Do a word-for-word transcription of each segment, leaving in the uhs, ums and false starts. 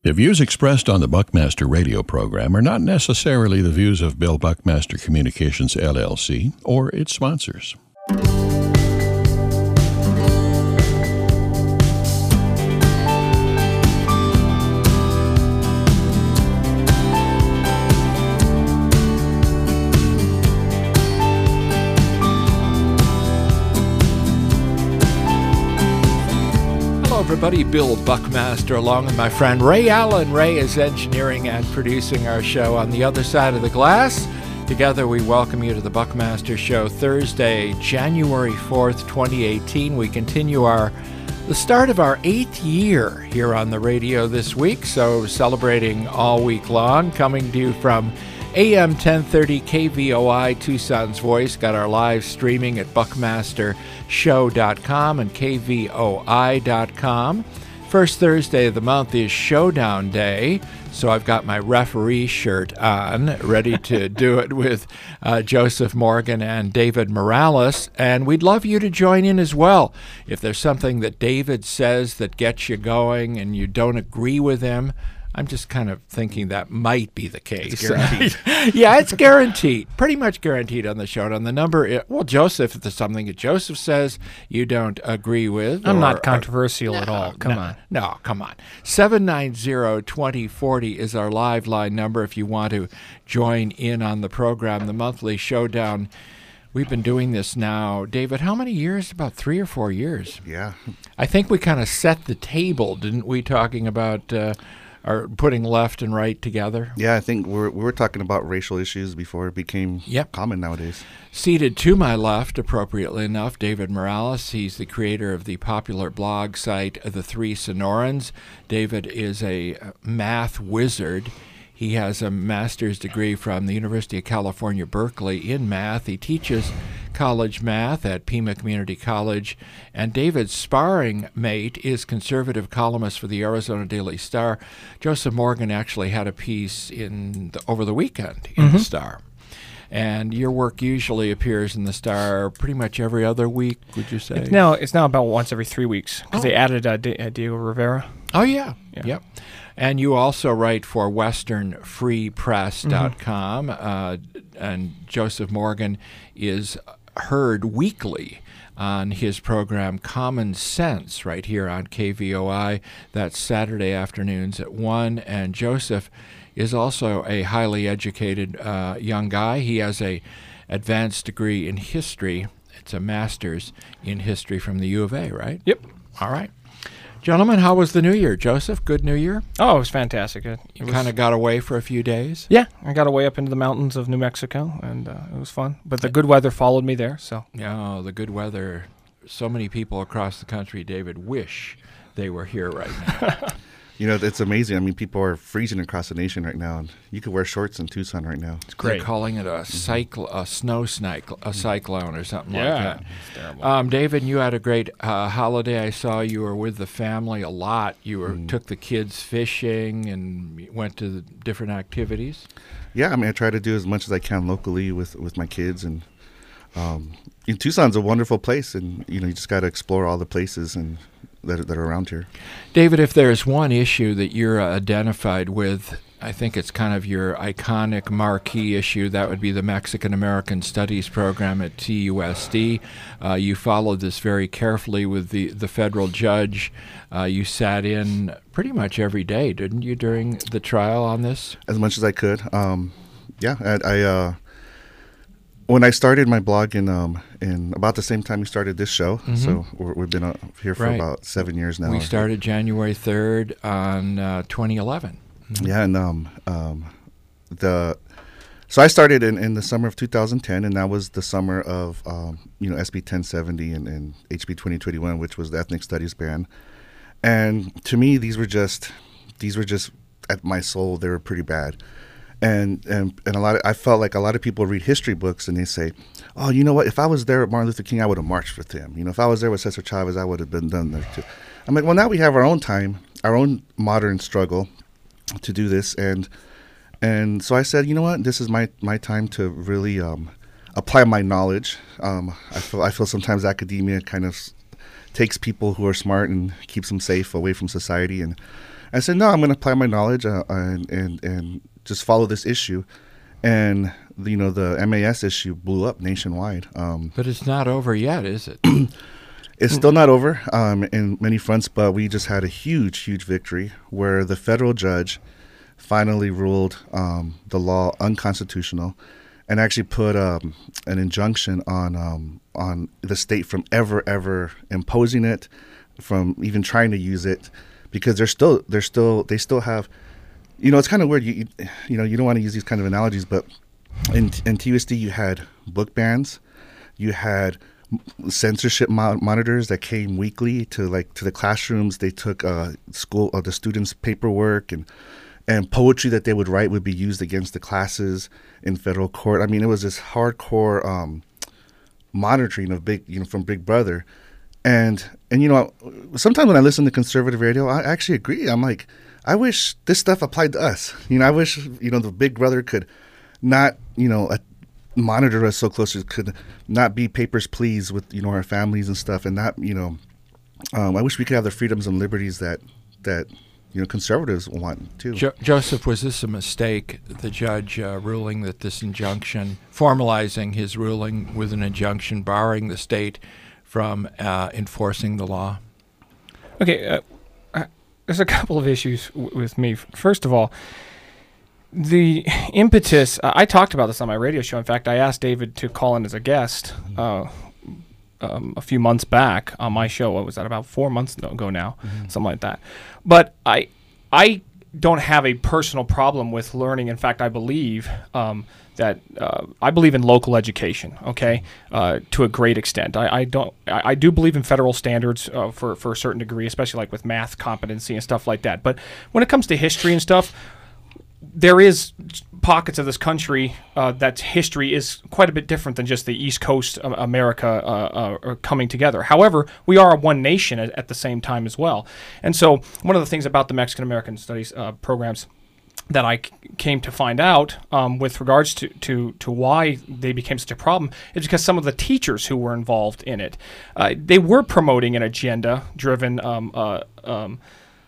The views expressed on the Buckmaster radio program are not necessarily the views of Bill Buckmaster Communications, L L C, or its sponsors. Everybody, Bill Buckmaster along with my friend Ray Allen. Ray is engineering and producing our show on the other side of the glass. Together we welcome you to the Buckmaster Show, Thursday, January fourth, twenty eighteen. We continue our the start of our eighth year here on the radio this week, so celebrating all week long, coming to you from A M ten thirty K V O I, Tucson's Voice. Got our live streaming at buckmaster show dot com and K V O I dot com. First Thursday of the month is Showdown Day, so I've got my referee shirt on, ready to do it with uh, Joseph Morgan and David Morales, and we'd love you to join in as well. If there's something that David says that gets you going and you don't agree with him, I'm just kind of thinking that might be the case. It's guaranteed. Yeah, it's guaranteed. Pretty much guaranteed on the show. On the number, well, Joseph, if there's something that Joseph says you don't agree with. I'm or, not controversial or, at all. Come no, on. No, come on. seven nine zero, two zero four zero is our live line number if you want to join in on the program, the monthly Showdown. We've been doing this now, David, how many years? About three or four years. Yeah. I think we kind of set the table, didn't we, talking about... Uh, Are putting left and right together? Yeah, I think we're, we were talking about racial issues before it became yep. common nowadays. Seated to my left, appropriately enough, David Morales. He's the creator of the popular blog site, The Three Sonorans. David is a math wizard. He has a master's degree from the University of California, Berkeley in math. He teaches college math at Pima Community College. And David's sparring mate is conservative columnist for the Arizona Daily Star. Joseph Morgan actually had a piece in the, over the weekend in mm-hmm. the Star. And your work usually appears in the Star pretty much every other week, would you say? It's now, it's now about once every three weeks because oh. they added uh, D- uh, Diego Rivera. Oh, yeah. yeah. Yep. And you also write for western free press dot com, mm-hmm. uh, and Joseph Morgan is heard weekly on his program Common Sense right here on K V O I. That's Saturday afternoons at one, and Joseph is also a highly educated uh, young guy. He has a advanced degree in history. It's a master's in history from the U of A, right? Yep. All right. Gentlemen, how was the New Year? Joseph, good New Year? Oh, it was fantastic. It, it you kind of got away for a few days? Yeah, I got away up into the mountains of New Mexico, and uh, it was fun. But the good weather followed me there, so. Oh, the good weather. So many people across the country, David, wish they were here right now. You know, it's amazing. I mean, people are freezing across the nation right now, and you could wear shorts in Tucson right now. It's great. They're calling it a cycl- a snow cycl- a cyclone or something yeah, like that. It's terrible. Um, David, you had a great uh, holiday. I saw you were with the family a lot. You were mm. took the kids fishing and went to the different activities. Yeah, I mean, I try to do as much as I can locally with, with my kids, and um, in Tucson's a wonderful place, and you know, you just got to explore all the places and. That, that are around here. David, if there's one issue that you're uh, identified with, I think it's kind of your iconic marquee issue. That would be the Mexican American Studies program at T U S D. Uh, you followed this very carefully with the, the federal judge. Uh, you sat in pretty much every day, didn't you, during the trial on this? As much as I could. Um, yeah, I... I uh, When I started my blog in um in about the same time we started this show, mm-hmm. so we're, we've been uh, here for right. about seven years now. We started January third on uh, twenty eleven. Mm-hmm. Yeah, and um um the so I started in, in the summer of two thousand ten, and that was the summer of um you know S B ten seventy and, and H B twenty twenty-one, which was the ethnic studies ban. And to me, these were just these were just at my soul. They were pretty bad. And, and and a lot of, I felt like a lot of people read history books and they say, oh, you know what, if I was there with Martin Luther King, I would have marched with him. You know, if I was there with Cesar Chavez, I would have been done there too. I'm like, well, now we have our own time, our own modern struggle to do this. And and so I said, you know what, this is my, my time to really um, apply my knowledge. Um, I feel I feel sometimes academia kind of takes people who are smart and keeps them safe away from society. And I said, no, I'm going to apply my knowledge uh, and, and and just follow this issue. And, the, you know, the M A S issue blew up nationwide. Um, but it's not over yet, is it? It's still not over um, in many fronts, but we just had a huge, huge victory where the federal judge finally ruled um, the law unconstitutional and actually put um, an injunction on um, on the state from ever, ever imposing it, from even trying to use it, because they're still, they're still, they still have, you know, it's kind of weird. You, you, you know, you don't want to use these kind of analogies, but in, in T U S D you had book bans, you had censorship mo- monitors that came weekly to like to the classrooms. They took uh, school, uh, the students' paperwork and and poetry that they would write would be used against the classes in federal court. I mean, it was this hardcore um, monitoring of big, you know, from Big Brother. And and you know, sometimes when I listen to conservative radio, I actually agree. I'm like, I wish this stuff applied to us. You know, I wish, you know, the Big Brother could not, you know, a, monitor us so closely, could not be papers please with, you know, our families and stuff, and not, you know, um, I wish we could have the freedoms and liberties that that you know conservatives want too. Jo- Joseph, was this a mistake? The judge uh, ruling that this injunction, formalizing his ruling with an injunction barring the state from uh, enforcing the law? Okay, uh, uh, there's a couple of issues w- with me. First of all, the impetus, uh, I talked about this on my radio show. In fact, I asked David to call in as a guest uh, um, a few months back on my show. What was that, about four months ago now? Mm-hmm. Something like that. But I I don't have a personal problem with learning. In fact, I believe um, that uh, I believe in local education, okay, uh, to a great extent. I, I don't. I, I do believe in federal standards uh, for, for a certain degree, especially like with math competency and stuff like that. But when it comes to history and stuff, there is pockets of this country uh, that history is quite a bit different than just the East Coast of America uh, uh, coming together. However, we are one nation at, at the same time as well. And so one of the things about the Mexican American Studies uh, programs that I c- came to find out um, with regards to, to, to why they became such a problem is because some of the teachers who were involved in it, uh, they were promoting an agenda-driven um, uh, um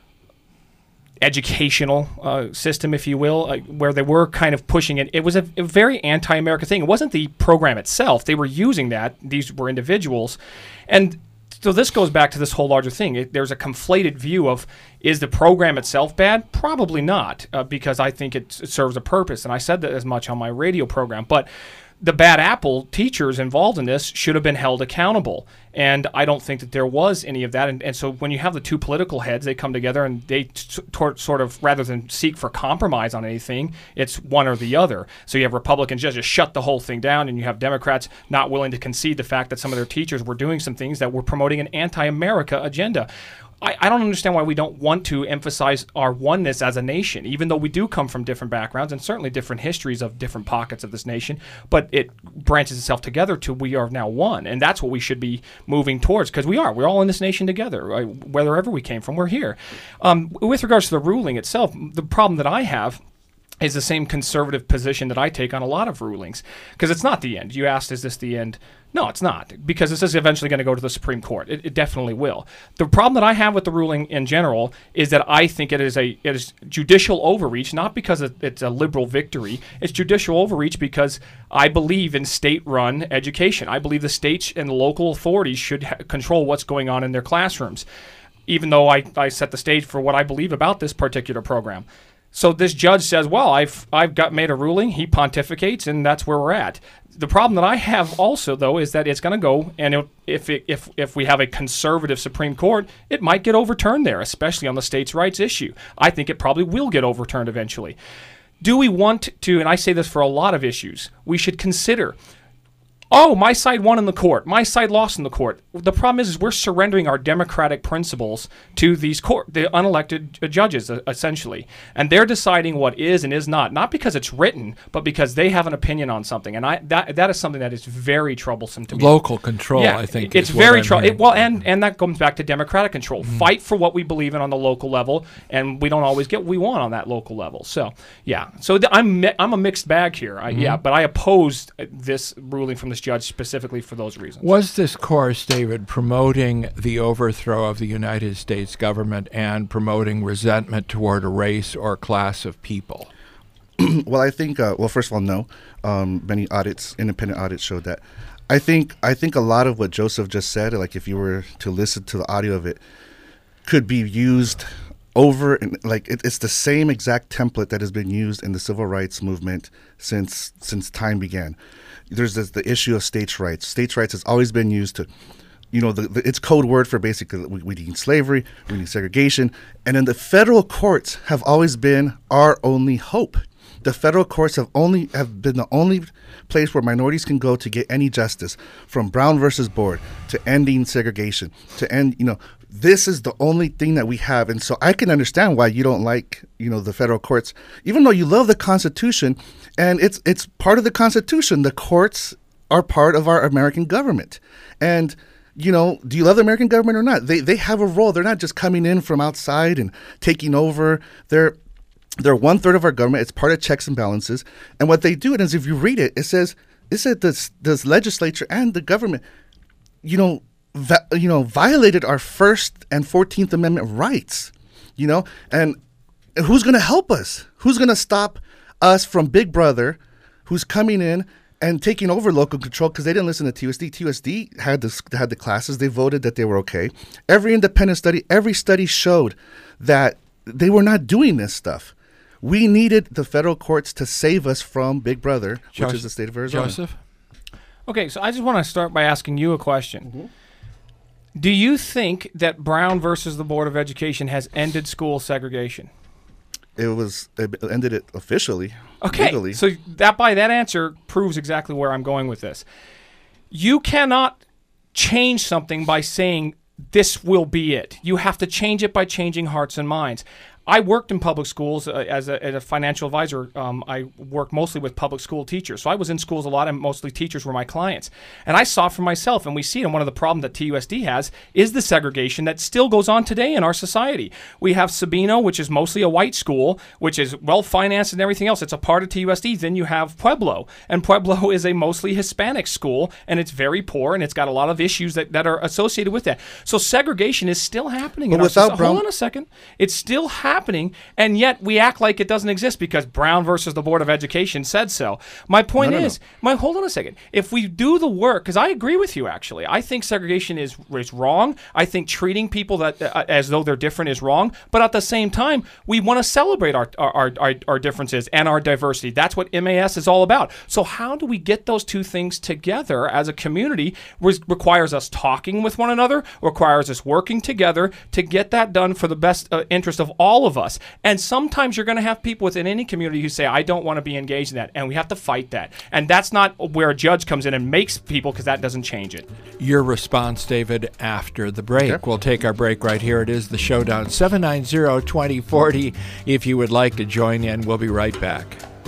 educational uh, system, if you will, uh, where they were kind of pushing it. It was a, a very anti-American thing. It wasn't the program itself. They were using that. These were individuals. And so this goes back to this whole larger thing. It, there's a conflated view of, is the program itself bad? Probably not, uh, because I think it, it serves a purpose. And I said that as much on my radio program. But the bad apple teachers involved in this should have been held accountable. And I don't think that there was any of that. And, and so when you have the two political heads, they come together and they t- t- sort of, rather than seek for compromise on anything, it's one or the other. So you have Republicans just, just shut the whole thing down, and you have Democrats not willing to concede the fact that some of their teachers were doing some things that were promoting an anti-America agenda. I, I don't understand why we don't want to emphasize our oneness as a nation, even though we do come from different backgrounds and certainly different histories of different pockets of this nation, but it branches itself together to we are now one, and that's what we should be moving towards, because we are. We're all in this nation together, right? Wherever we came from, we're here. Um, with regards to the ruling itself, the problem that I have is the same conservative position that I take on a lot of rulings, because it's not the end. You asked, is this the end? No, it's not, because this is eventually going to go to the Supreme Court. It, it definitely will. The problem that I have with the ruling in general is that I think it is a it is judicial overreach, not because it, it's a liberal victory. It's judicial overreach because I believe in state-run education. I believe the states and the local authorities should ha- control what's going on in their classrooms, even though I, I set the stage for what I believe about this particular program. So this judge says, well, I've I've got made a ruling, he pontificates, and that's where we're at. The problem that I have also, though, is that it's going to go, and it, if it, if if we have a conservative Supreme Court, it might get overturned there, especially on the states' rights issue. I think it probably will get overturned eventually. Do we want to, and I say this for a lot of issues, we should consider, oh, my side won in the court, my side lost in the court. The problem is, is we're surrendering our democratic principles to these court, the unelected judges, essentially. And they're deciding what is and is not, not because it's written, but because they have an opinion on something. And I that that is something that is very troublesome to me. Local control, yeah, I think, it's is very what troublesome. It, well, and, and that comes back to democratic control. Mm-hmm. Fight for what we believe in on the local level, and we don't always get what we want on that local level. So, yeah. So th- I'm mi- I'm a mixed bag here. I, mm-hmm. Yeah, but I opposed this ruling from the this judge specifically for those reasons. Was this course, David, promoting the overthrow of the United States government and promoting resentment toward a race or class of people? Well, I think, uh, well, first of all, no. Um, many audits, independent audits showed that. I think I think a lot of what Joseph just said, like if you were to listen to the audio of it, could be used over, and like it, it's the same exact template that has been used in the civil rights movement since since time began. There's this, the issue of states' rights. States' rights has always been used to, you know, the, the, it's code word for basically we, we need slavery, we need segregation, and then the federal courts have always been our only hope. The federal courts have only have been the only place where minorities can go to get any justice, from Brown versus Board to ending segregation to end, you know, this is the only thing that we have. And so I can understand why you don't like, you know, the federal courts, even though you love the Constitution, and it's it's part of the Constitution. The courts are part of our American government. And, you know, do you love the American government or not? They they have a role. They're not just coming in from outside and taking over. They're They're one third of our government. It's part of checks and balances. And what they do is, if you read it, it says it said this this legislature and the government, you know, va- you know, violated our First and Fourteenth Amendment rights. You know, and who's going to help us? Who's going to stop us from Big Brother, who's coming in and taking over local control because they didn't listen to T U S D. T U S D had the had the classes. They voted that they were okay. Every independent study, every study showed that they were not doing this stuff. We needed the federal courts to save us from Big Brother, Joseph, which is the state of Arizona. Joseph? Okay, so I just want to start by asking you a question. Mm-hmm. Do you think that Brown versus the Board of Education has ended school segregation? It was it ended it officially, Okay, legally. so that by that answer proves exactly where I'm going with this. You cannot change something by saying this will be it. You have to change it by changing hearts and minds. I worked in public schools uh, as, a, as a financial advisor. Um, I worked mostly with public school teachers. So I was in schools a lot, and mostly teachers were my clients. And I saw for myself, and we see it, and one of the problems that T U S D has is the segregation that still goes on today in our society. We have Sabino, which is mostly a white school, which is well-financed and everything else. It's a part of T U S D. Then you have Pueblo, and Pueblo is a mostly Hispanic school, and it's very poor, and it's got a lot of issues that, that are associated with that. So segregation is still happening. But in our without society. Brown- Hold on a second. It's still happening. happening, and yet we act like it doesn't exist because Brown versus the Board of Education said so. My point no, no, is, no. my hold on a second. If we do the work, because I agree with you, actually, I think segregation is is wrong. I think treating people that uh, as though they're different is wrong. But at the same time, we want to celebrate our our, our our differences and our diversity. That's what M A S is all about. So how do we get those two things together as a community? Re- requires us talking with one another, requires us working together to get that done for the best uh, interest of all of us. And sometimes you're going to have people within any community who say, I don't want to be engaged in that. And we have to fight that. And that's not where a judge comes in and makes people, because that doesn't change it. Your response, David, after the break. Okay. We'll take our break right here. It is The Showdown, seven nine zero, two zero four zero. If you would like to join in, we'll be right back.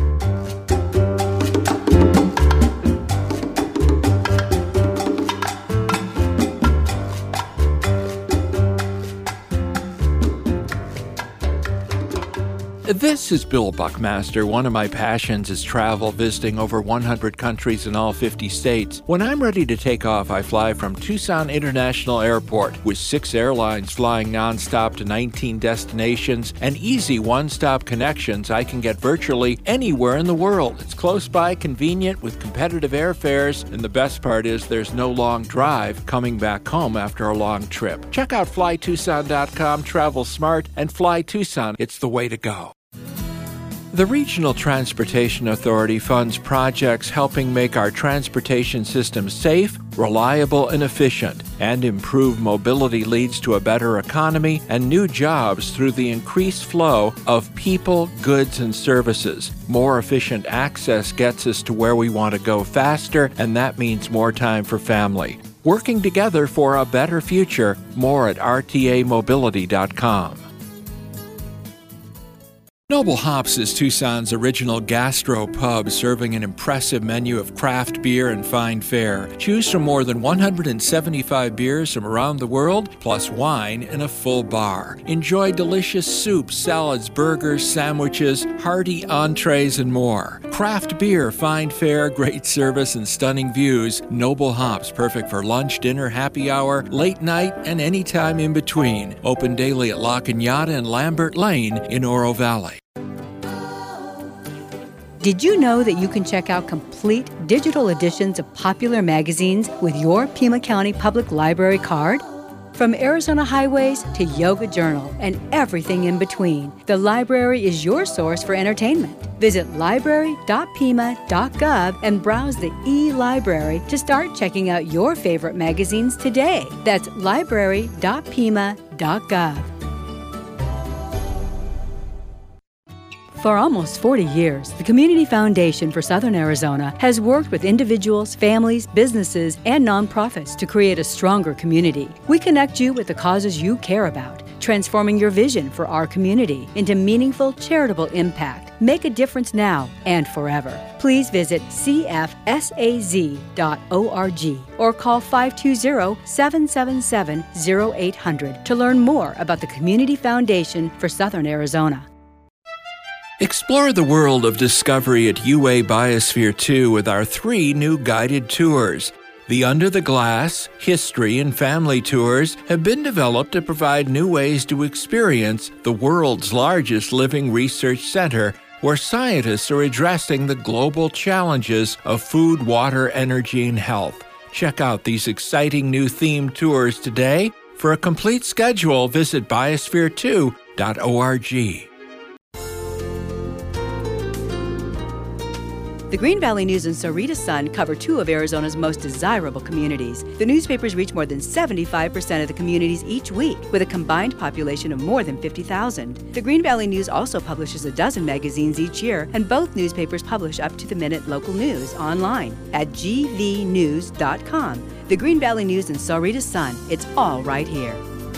This is Bill Buckmaster. One of my passions is travel, visiting over one hundred countries in all fifty states. When I'm ready to take off, I fly from Tucson International Airport. With six airlines flying nonstop to nineteen destinations and easy one-stop connections, I can get virtually anywhere in the world. It's close by, convenient, with competitive airfares, and the best part is there's no long drive coming back home after a long trip. Check out fly tucson dot com, travel smart, and Fly Tucson. It's the way to go. The Regional Transportation Authority funds projects helping make our transportation system safe, reliable, and efficient, and improve mobility leads to a better economy and new jobs through the increased flow of people, goods, and services. More efficient access gets us to where we want to go faster, and that means more time for family. Working together for a better future. More at r t a mobility dot com. Noble Hops is Tucson's original gastro pub, serving an impressive menu of craft beer and fine fare. Choose from more than one hundred seventy-five beers from around the world, plus wine and a full bar. Enjoy delicious soups, salads, burgers, sandwiches, hearty entrees, and more. Craft beer, fine fare, great service, and stunning views. Noble Hops, perfect for lunch, dinner, happy hour, late night, and any time in between. Open daily at La Cañada and Lambert Lane in Oro Valley. Did you know that you can check out complete digital editions of popular magazines with your Pima County Public Library card? From Arizona Highways to Yoga Journal and everything in between, the library is your source for entertainment. Visit library dot pima dot gov and browse the e-library to start checking out your favorite magazines today. That's library dot pima dot gov. For almost forty years, the Community Foundation for Southern Arizona has worked with individuals, families, businesses, and nonprofits to create a stronger community. We connect you with the causes you care about, transforming your vision for our community into meaningful charitable impact. Make a difference now and forever. Please visit c f s a z dot org or call five two zero, seven seven seven, zero eight zero zero to learn more about the Community Foundation for Southern Arizona. Explore the world of discovery at U A Biosphere two with our three new guided tours. The Under the Glass, History, and Family tours have been developed to provide new ways to experience the world's largest living research center, where scientists are addressing the global challenges of food, water, energy, and health. Check out these exciting new themed tours today. For a complete schedule, visit biosphere two dot org. The Green Valley News and Sahuarita Sun cover two of Arizona's most desirable communities. The newspapers reach more than seventy-five percent of the communities each week, with a combined population of more than fifty thousand. The Green Valley News also publishes a dozen magazines each year, and both newspapers publish up-to-the-minute local news online at g v news dot com. The Green Valley News and Sahuarita Sun, it's all right here.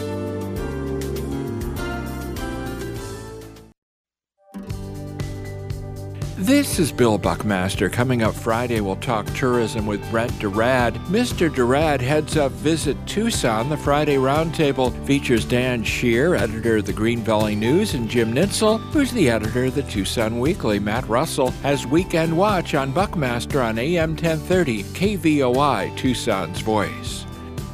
This is Bill Buckmaster. Coming up Friday, we'll talk tourism with Brent Durad. Mister Durad heads up Visit Tucson. The Friday Roundtable features Dan Shear, editor of the Green Valley News, and Jim Nitzel, who's the editor of the Tucson Weekly. Matt Russell has Weekend Watch on Buckmaster on A M ten thirty, K V O I, Tucson's Voice.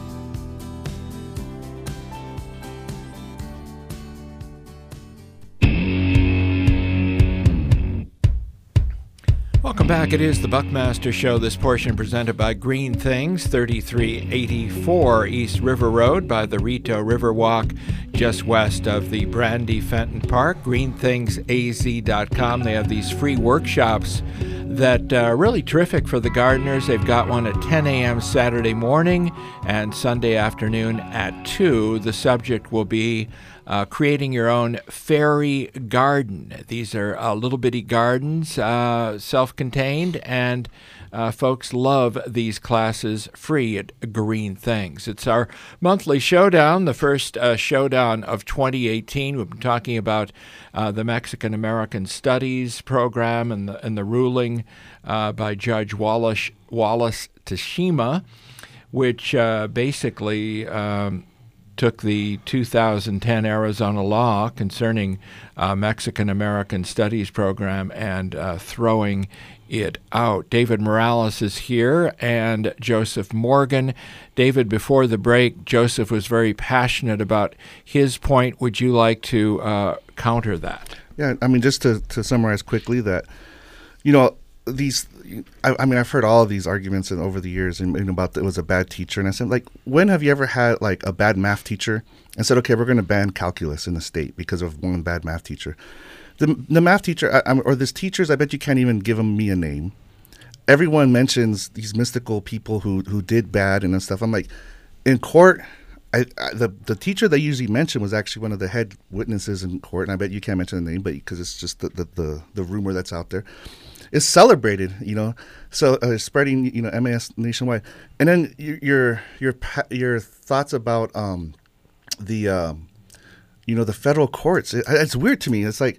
Welcome back. It is the Buckmaster Show. This portion presented by Green Things, thirty-three eighty-four East River Road by the Rito Riverwalk, just west of the Brandy Fenton Park. green things a z dot com. They have these free workshops that are really terrific for the gardeners. They've got one at ten a.m. Saturday morning and Sunday afternoon at two. The subject will be Uh, creating your own fairy garden. These are uh, little bitty gardens, uh, self-contained, and uh, folks love these classes free at Green Things. It's our monthly showdown, the first uh, showdown of twenty eighteen. We've been talking about uh, the Mexican American Studies program and the, and the ruling uh, by Judge Wallace, Wallace Tashima, which uh, basically Um, took the two thousand ten Arizona law concerning uh, Mexican-American Studies program and uh, throwing it out. David Morales is here and Joseph Morgan. David, before the break, Joseph was very passionate about his point. Would you like to uh, counter that? Yeah, I mean, just to, to summarize quickly that, you know, these, I, I mean, I've heard all of these arguments and over the years and, and about that it was a bad teacher. And I said, like, when have you ever had like a bad math teacher and said, okay, we're going to ban calculus in the state because of one bad math teacher? The the math teacher I, I, or this teachers, I bet you can't even give them me a name. Everyone mentions these mystical people who, who did bad and stuff. I'm like, in court, I, I, the the teacher they usually mention was actually one of the head witnesses in court. And I bet you can't mention the name, but because it's just the, the, the, the rumor that's out there. Is celebrated, you know, so uh, spreading, you know, M A S nationwide, and then your your your, your thoughts about um, the um, you know the federal courts. It, it's weird to me. It's like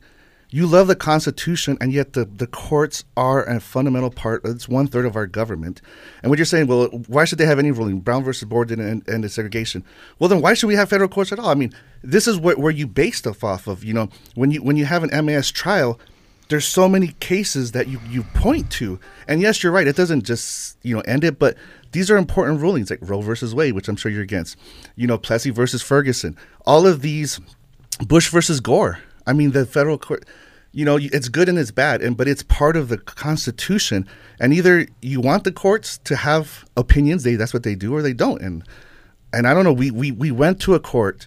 You love the Constitution, and yet the, the courts are a fundamental part. It's one third of our government. And what you're saying, well, why should they have any ruling? Brown versus Board didn't end, end the segregation. Well, then why should we have federal courts at all? I mean, this is what, where you base stuff off of. You know, when you when you have an M A S trial, there's so many cases that you, you point to. And yes, you're right. It doesn't just, you know, end it, but these are important rulings like Roe versus Wade, which I'm sure you're against. You know, Plessy versus Ferguson. All of these, Bush versus Gore. I mean, the federal court, you know, it's good and it's bad, and but it's part of the Constitution. And either you want the courts to have opinions, they that's what they do, or they don't. And and I don't know, we, we, we went to a court,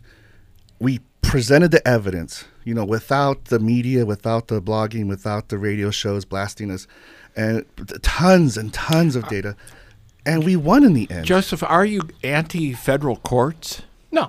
we presented the evidence, you know, without the media, without the blogging, without the radio shows blasting us, and tons and tons of data, and we won in the end. Joseph, are you anti-federal courts? No.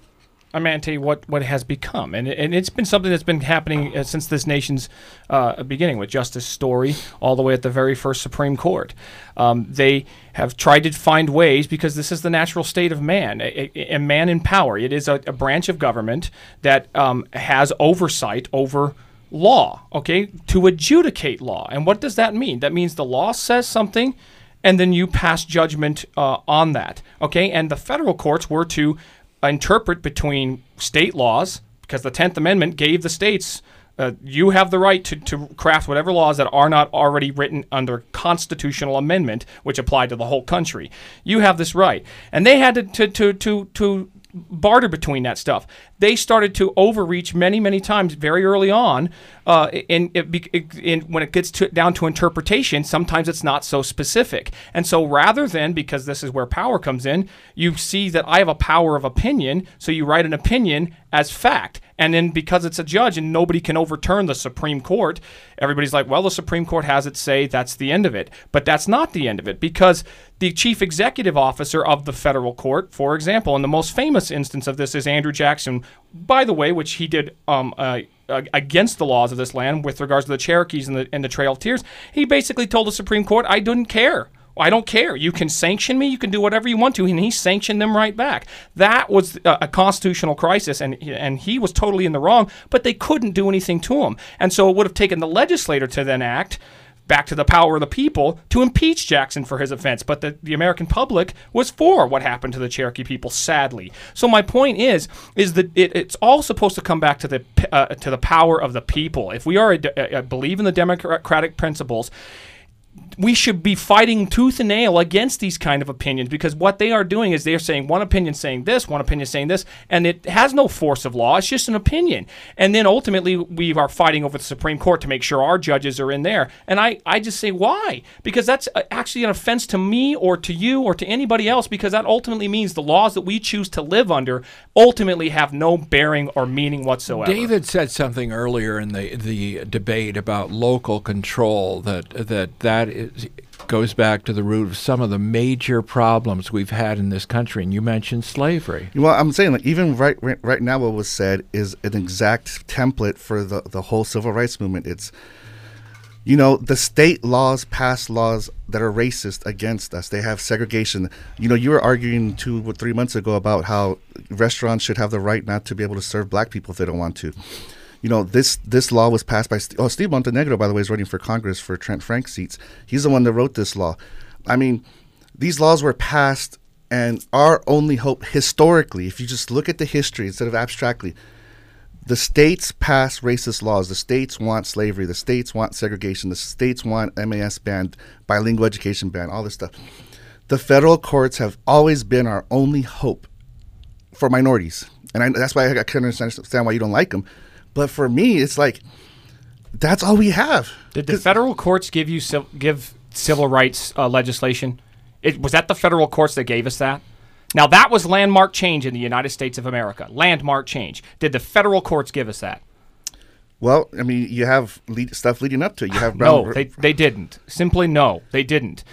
I'm anti what, what has become. And, and it's been something that's been happening uh, since this nation's uh, beginning, with Justice Story all the way at the very first Supreme Court. Um, they have tried to find ways, because this is the natural state of man, a, a, a man in power. It is a, a branch of government that um, has oversight over law, okay, to adjudicate law. And what does that mean? That means the law says something, and then you pass judgment uh, on that, okay? And the federal courts were to interpret between state laws, because the tenth Amendment gave the states, uh, you have the right to, to craft whatever laws that are not already written under constitutional amendment, which apply to the whole country. You have this right. And they had to to to to, to barter between that stuff. They started to overreach many, many times very early on. Uh, in, in, in when it gets to, down to interpretation, sometimes it's not so specific. And so rather than, because this is where power comes in, you see that I have a power of opinion, so you write an opinion as fact. And then because it's a judge and nobody can overturn the Supreme Court, everybody's like, well, the Supreme Court has its say, that's the end of it. But that's not the end of it, because the chief executive officer of the federal court, for example, and the most famous instance of this is Andrew Jackson, by the way, which he did um, uh, against the laws of this land with regards to the Cherokees and the, and the Trail of Tears. He basically told the Supreme Court, I didn't care. I don't care. You can sanction me. You can do whatever you want to. And he sanctioned them right back. That was a, a constitutional crisis, and and he was totally in the wrong, but they couldn't do anything to him. And so it would have taken the legislator to then act, back to the power of the people, to impeach Jackson for his offense. But the, the American public was for what happened to the Cherokee people, sadly. So my point is, is that it, it's all supposed to come back to the uh, to the power of the people. If we are a, a, a believe in the democratic principles, we should be fighting tooth and nail against these kind of opinions, because what they are doing is they're saying one opinion saying this, one opinion saying this, and it has no force of law. It's just an opinion. And then ultimately we are fighting over the Supreme Court to make sure our judges are in there. And I, I just say, why? Because that's actually an offense to me or to you or to anybody else, because that ultimately means the laws that we choose to live under ultimately have no bearing or meaning whatsoever. David said something earlier in the the debate about local control, that that that is, goes back to the root of some of the major problems we've had in this country. And you mentioned slavery. Well, I'm saying, like, even right, right right now what was said is an exact template for the, the whole civil rights movement. It's, you know, the state laws pass laws that are racist against us. They have segregation. You know, you were arguing two or three months ago about how restaurants should have the right not to be able to serve black people if they don't want to. You know, this this law was passed by, oh, Steve Montenegro, by the way, is running for Congress for Trent Frank seats. He's the one that wrote this law. I mean, these laws were passed, and our only hope historically, if you just look at the history instead of abstractly, the states pass racist laws. The states want slavery. The states want segregation. The states want M A S banned, bilingual education ban, all this stuff. The federal courts have always been our only hope for minorities. And I, that's why I can understand why you don't like them. But for me, it's like, that's all we have. Did the federal courts give you civ- give civil rights uh, legislation? It, was that the federal courts that gave us that? Now, that was landmark change in the United States of America. Landmark change. Did the federal courts give us that? Well, I mean, you have lead, stuff leading up to it. You have Brown no, they they didn't. Simply no, they didn't.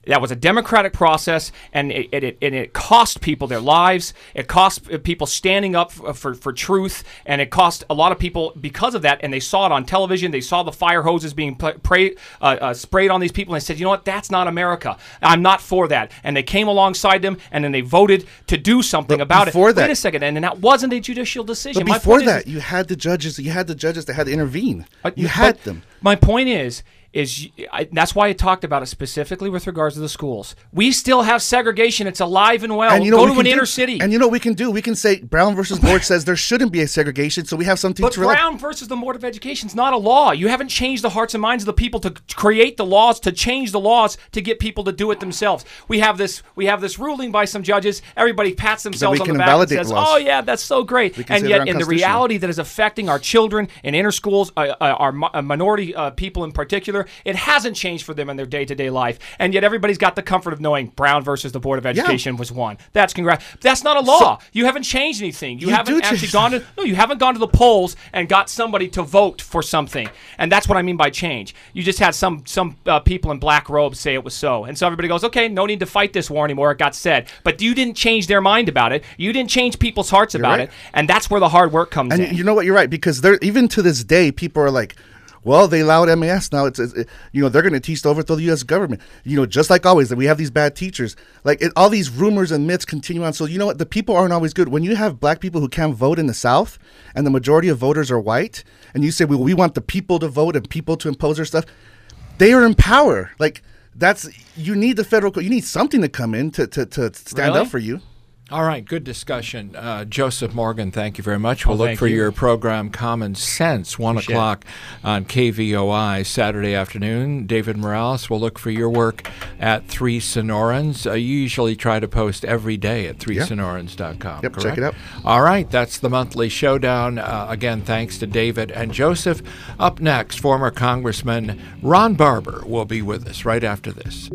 That was a democratic process, and it, it, it, and it cost people their lives. It cost people standing up for, for, for truth, and it cost a lot of people because of that, and they saw it on television. They saw the fire hoses being pray, uh, uh, sprayed on these people, and they said, you know what, that's not America. I'm not for that. And they came alongside them, and then they voted to do something but about it. That, Wait a second, and that wasn't a judicial decision. But before that, is, you had the judges, you had the judges that had to intervene. Uh, you had them. My point is, is I, that's why I talked about it specifically with regards to the schools. We still have segregation. It's alive and well. And you know Go to an do? inner city. And you know what we can do? We can say Brown versus Board says there shouldn't be a segregation, so we have something but to But rely. Brown versus the Board of Education is not a law. You haven't changed the hearts and minds of the people to create the laws, to change the laws, to get people to do it themselves. We have this we have this ruling by some judges. Everybody pats themselves on the back and says, oh, yeah, that's so great. And yet in the reality that is affecting our children in inner schools, uh, uh, our uh, minority uh, people in particular, it hasn't changed for them in their day-to-day life, and yet everybody's got the comfort of knowing Brown versus the Board of Education yeah. was won. That's congrats. That's not a law. So, you haven't changed anything. You, you haven't actually gone to no. You haven't gone to the polls and got somebody to vote for something, and that's what I mean by change. You just had some some uh, people in black robes say it was so, and so everybody goes, okay, no need to fight this war anymore. It got said, but you didn't change their mind about it. You didn't change people's hearts you're about right. it, and that's where the hard work comes and in. You know what? You're right, because there even to this day, people are like, well, they allowed M A S now. It's, it, you know, they're going to teach to overthrow the U S government. You know, just like always, that we have these bad teachers. Like it, all these rumors and myths continue on. So you know what? The people aren't always good. When you have black people who can't vote in the South, and the majority of voters are white, and you say, well, we want the people to vote and people to impose their stuff, they are in power. Like that's you need the federal. You need something to come in to to, to stand really? up for you. All right, good discussion. Uh, Joseph Morgan, thank you very much. We'll well, look for you. your program Common Sense, one Appreciate o'clock it. on K V O I Saturday afternoon. David Morales, we'll look for your work at Three Sonorans. Uh, you usually try to post every day at three sonorans dot com, Yep, correct? check it out. All right, that's the monthly showdown. Uh, again, thanks to David and Joseph. Up next, former Congressman Ron Barber will be with us right after this.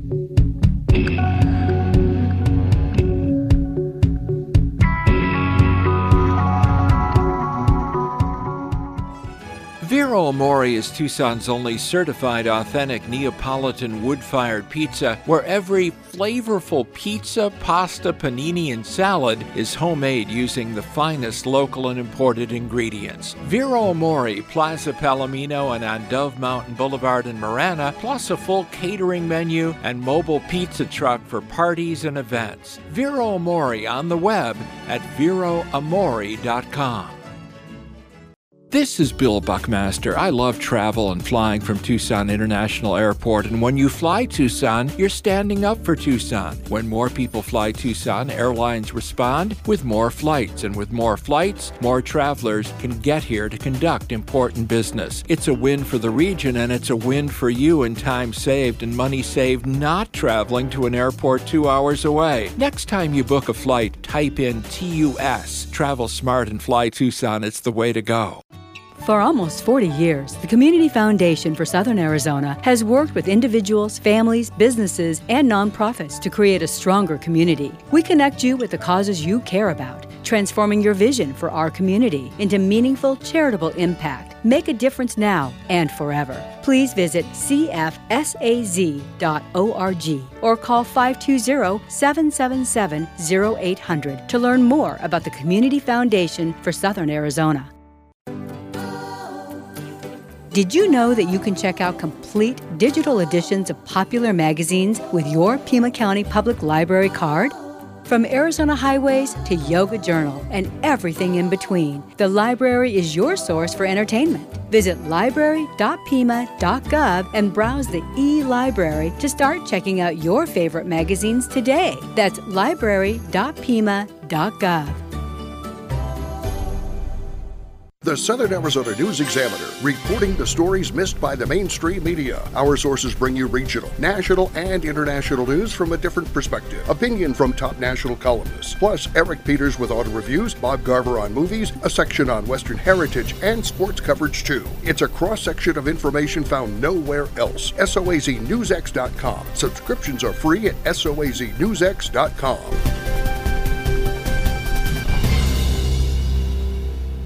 Vero Amore is Tucson's only certified authentic Neapolitan wood-fired pizza, where every flavorful pizza, pasta, panini, and salad is homemade using the finest local and imported ingredients. Vero Amore, Plaza Palomino, and on Dove Mountain Boulevard in Marana, plus a full catering menu and mobile pizza truck for parties and events. Vero Amore on the web at vero amore dot com. This is Bill Buckmaster. I love travel and flying from Tucson International Airport, and when you fly Tucson, you're standing up for Tucson. When more people fly Tucson, airlines respond with more flights, and with more flights, more travelers can get here to conduct important business. It's a win for the region, and it's a win for you in time saved and money saved not traveling to an airport two hours away. Next time you book a flight, type in T U S. Travel smart and fly Tucson. It's the way to go. For almost forty years, the Community Foundation for Southern Arizona has worked with individuals, families, businesses, and nonprofits to create a stronger community. We connect you with the causes you care about, transforming your vision for our community into meaningful, charitable impact. Make a difference now and forever. Please visit c f s a z dot org or call five two zero, seven seven seven, zero eight hundred to learn more about the Community Foundation for Southern Arizona. Did you know that you can check out complete digital editions of popular magazines with your Pima County Public Library card? From Arizona Highways to Yoga Journal and everything in between, the library is your source for entertainment. Visit library dot pima dot gov and browse the e-library to start checking out your favorite magazines today. That's library dot pima dot gov. The Southern Arizona News Examiner, reporting the stories missed by the mainstream media. Our sources bring you regional, national, and international news from a different perspective. Opinion from top national columnists, plus Eric Peters with auto reviews, Bob Garver on movies, a section on Western heritage, and sports coverage too. It's a cross-section of information found nowhere else. S O A Z news x dot com. Subscriptions are free at S O A Z news x dot com.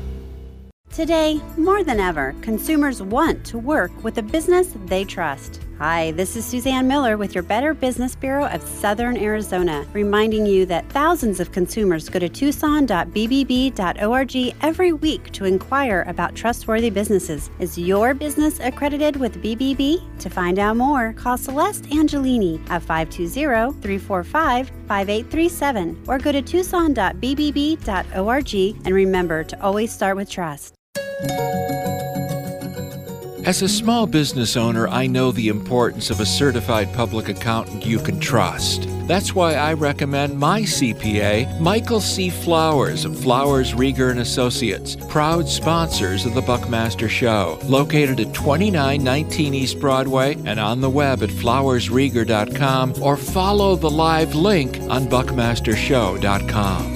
Today, more than ever, consumers want to work with a business they trust. Hi, this is Suzanne Miller with your Better Business Bureau of Southern Arizona, reminding you that thousands of consumers go to tucson dot b b b dot org every week to inquire about trustworthy businesses. Is your business accredited with B B B? To find out more, call Celeste Angelini at five two zero, three four five, five eight three seven or go to tucson dot b b b dot org, and remember to always start with trust. As a small business owner, I know the importance of a certified public accountant you can trust. That's why I recommend my C P A, Michael C. Flowers of Flowers, Rieger and Associates, proud sponsors of the Buckmaster Show, located at twenty-nine nineteen East Broadway and on the web at flowers rieger dot com, or follow the live link on buckmaster show dot com.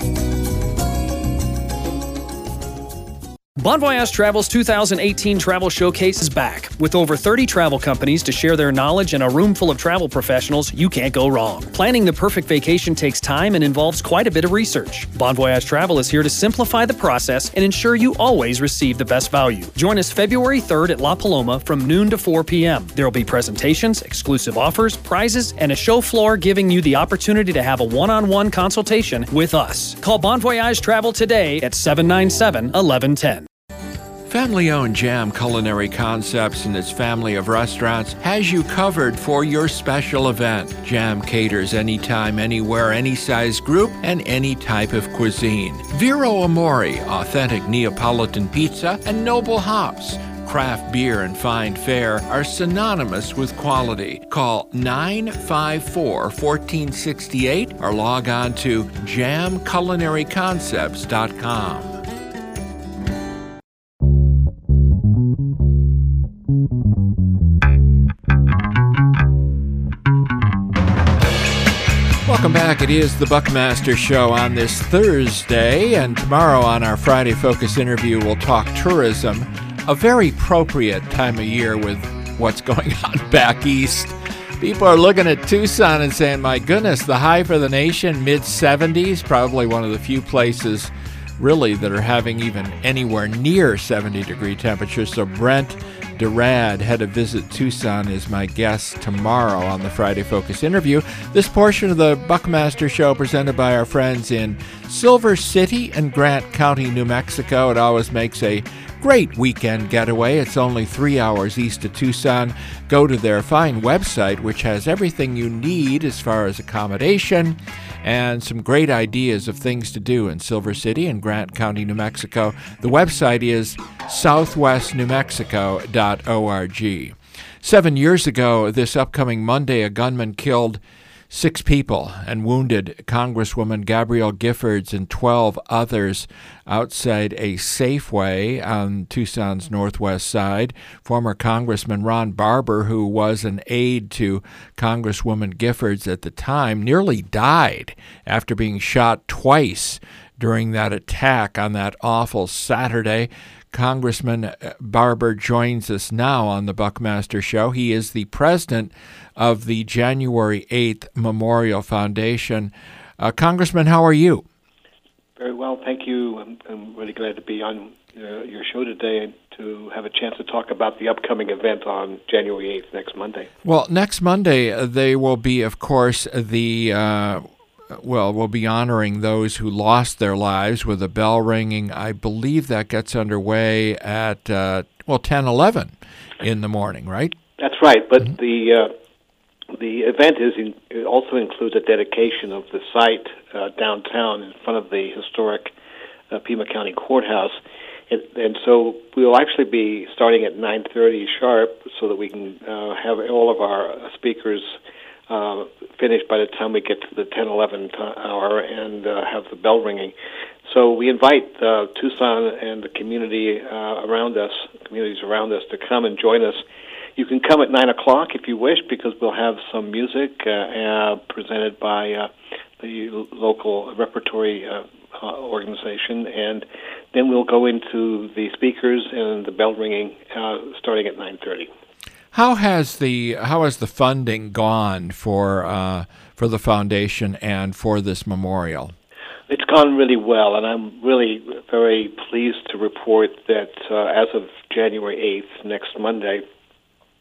Bon Voyage Travel's two thousand eighteen Travel Showcase is back. With over thirty travel companies to share their knowledge and a room full of travel professionals, you can't go wrong. Planning the perfect vacation takes time and involves quite a bit of research. Bon Voyage Travel is here to simplify the process and ensure you always receive the best value. Join us February third at La Paloma from noon to four p.m. There will be presentations, exclusive offers, prizes, and a show floor giving you the opportunity to have a one-on-one consultation with us. Call Bon Voyage Travel today at seven nine seven, one one one zero. Family-owned Jam Culinary Concepts and its family of restaurants has you covered for your special event. Jam caters anytime, anywhere, any size group, and any type of cuisine. Vero Amore, authentic Neapolitan pizza, and Noble Hops, craft beer and fine fare, are synonymous with quality. Call nine five four, one four six eight or log on to jam culinary concepts dot com. Welcome back. It is the Buckmaster Show on this Thursday, and tomorrow on our Friday Focus interview, we'll talk tourism, a very appropriate time of year with what's going on back east. People are looking at Tucson and saying, my goodness, the high for the nation, mid seventies, probably one of the few places really that are having even anywhere near seventy degree temperatures. So Brent Durad, head of Visit Tucson, is my guest tomorrow on the Friday Focus interview. This portion of the Buckmaster Show presented by our friends in Silver City and Grant County, New Mexico. It always makes a great weekend getaway. It's only three hours east of Tucson. Go to their fine website, which has everything you need as far as accommodation and some great ideas of things to do in Silver City and Grant County, New Mexico. The website is southwest new mexico dot org. Seven years ago, this upcoming Monday, a gunman killed six people and wounded Congresswoman Gabrielle Giffords and twelve others outside a Safeway on Tucson's northwest side. Former Congressman Ron Barber, who was an aide to Congresswoman Giffords at the time, nearly died after being shot twice during that attack on that awful Saturday. Congressman Barber joins us now on the Buckmaster Show. He is the president of the January eighth Memorial Foundation. Uh, Congressman, how are you? Very well, thank you. I'm, I'm really glad to be on uh, your show today and to have a chance to talk about the upcoming event on January eighth, next Monday. Well, next Monday, uh, they will be, of course, the... Uh, Well, we'll be honoring those who lost their lives with a bell ringing. I believe that gets underway at, uh, well, ten eleven in the morning, right? That's right, but mm-hmm. the uh, the event is in, it also includes a dedication of the site uh, downtown in front of the historic uh, Pima County Courthouse. And, and so we'll actually be starting at nine thirty sharp so that we can uh, have all of our speakers Uh, finished by the time we get to the ten eleven t- hour and uh, have the bell ringing. So we invite uh, Tucson and the community uh, around us, communities around us, to come and join us. You can come at nine o'clock if you wish, because we'll have some music uh, uh, presented by uh, the local repertory uh, uh, organization, and then we'll go into the speakers and the bell ringing uh, starting at nine thirty. How has the how has the funding gone for uh, for the foundation and for this memorial? It's gone really well, and I'm really very pleased to report that uh, as of January eighth, next Monday,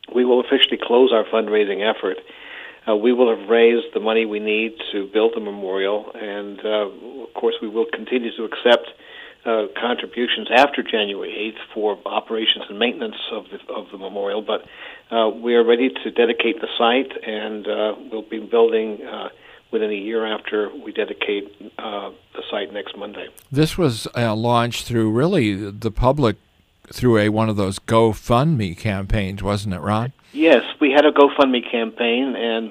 we will officially close our fundraising effort. Uh, we will have raised the money we need to build the memorial, and uh, of course we will continue to accept uh, contributions after January eighth for operations and maintenance of the, of the memorial, but uh, we are ready to dedicate the site, and uh, we'll be building uh, within a year after we dedicate uh, the site next Monday. This was uh, launched through really the public, through a one of those GoFundMe campaigns, wasn't it, Ron? Yes, we had a GoFundMe campaign, and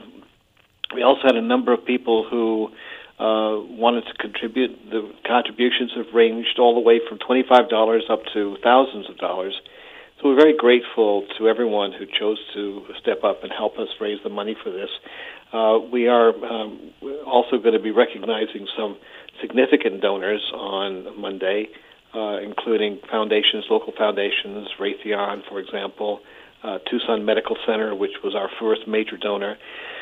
we also had a number of people who uh, wanted to contribute. The contributions have ranged all the way from twenty-five dollars up to thousands of dollars. So we're very grateful to everyone who chose to step up and help us raise the money for this. Uh, we are um, also going to be recognizing some significant donors on Monday, uh, including foundations, local foundations, Raytheon, for example, uh, Tucson Medical Center, which was our first major donor.